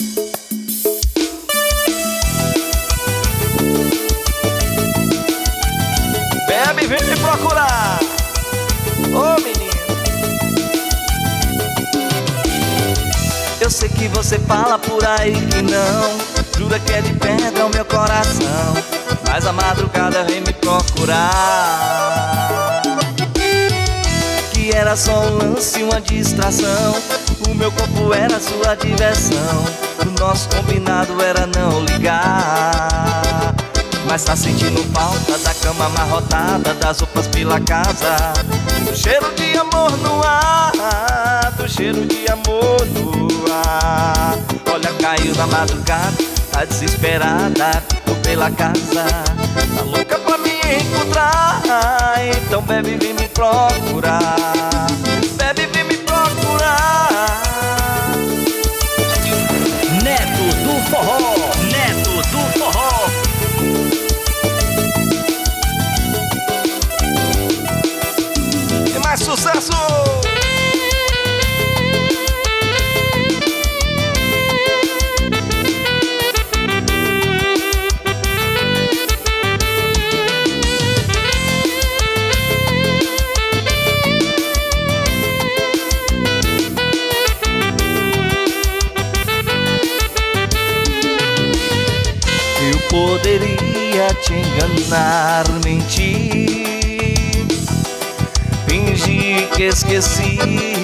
Bebe, vem me procurar. Ô menino, eu sei que você fala por aí que não, jura que é de pedra o meu coração, mas a madrugada vem me procurar. Que era só um lance, uma distração, o meu corpo era sua diversão, o nosso combinado era não ligar. Mas tá sentindo falta da cama amarrotada, das roupas pela casa, do cheiro de amor no ar, do cheiro de amor no ar. Olha, caiu na madrugada, tá desesperada, tô pela casa, tá louca pra me encontrar. Então bebe, vem me procurar, bebe, vem me procurar. Neto do Forró, Neto do Forró. E mais sucesso! Eu poderia te enganar, mentir, fingir que esqueci,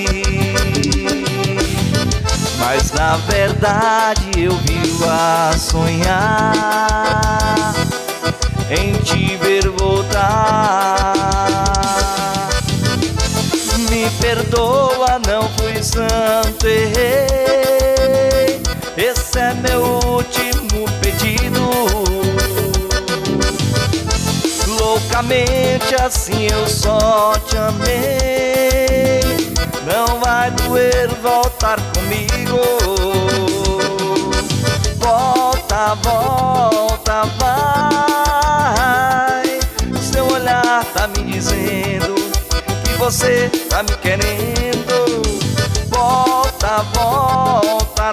mas na verdade eu vivo a sonhar em te ver voltar. Me perdoa, não fui santo, errei, esse é meu último pedido. Loucamente assim eu só te amei, não vai doer voltar comigo. Volta, volta, vai, seu olhar tá me dizendo que você tá me querendo. Volta, volta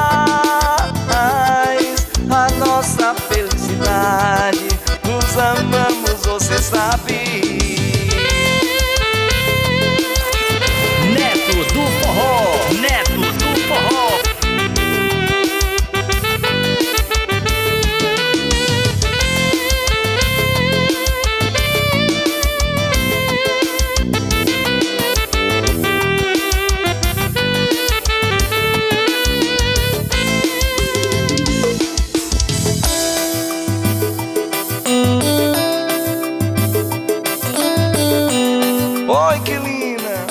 atrás, a nossa felicidade, nos amamos, você sabe. Neto do Forró, Neto do Forró. Oi, que linda!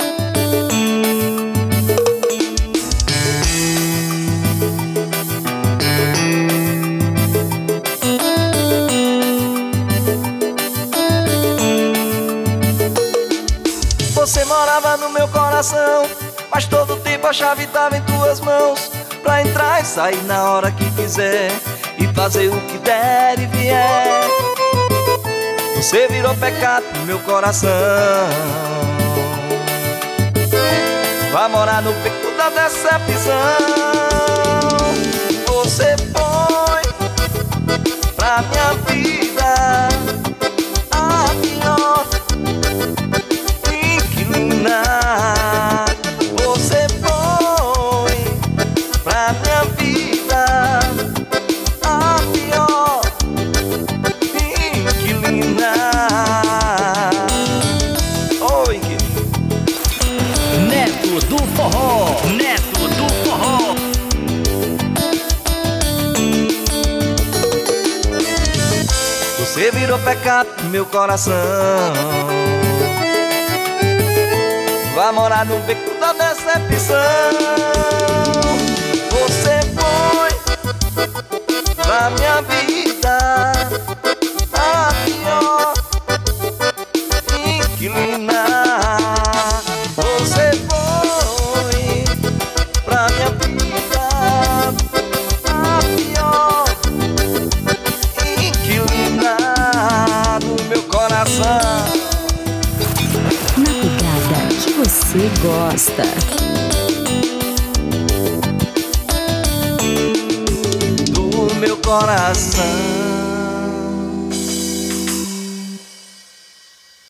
Você morava no meu coração, mas todo tempo a chave tava em tuas mãos, pra entrar e sair na hora que quiser, e fazer o que der e vier. Você virou pecado no meu coração, vai morar no beco da decepção. Você foi pra minha vida a pior inquilina. Você foi pra minha vida a pior inquilina. Oi, inquilina. Neto do Forró, Neto do Forró. Você virou pecado no meu coração, vai morar no beco da decepção. Você foi pra minha vida a pior inquilina. Você foi pra minha vida a pior inquilina do meu coração. Na pegada que você gosta. coração.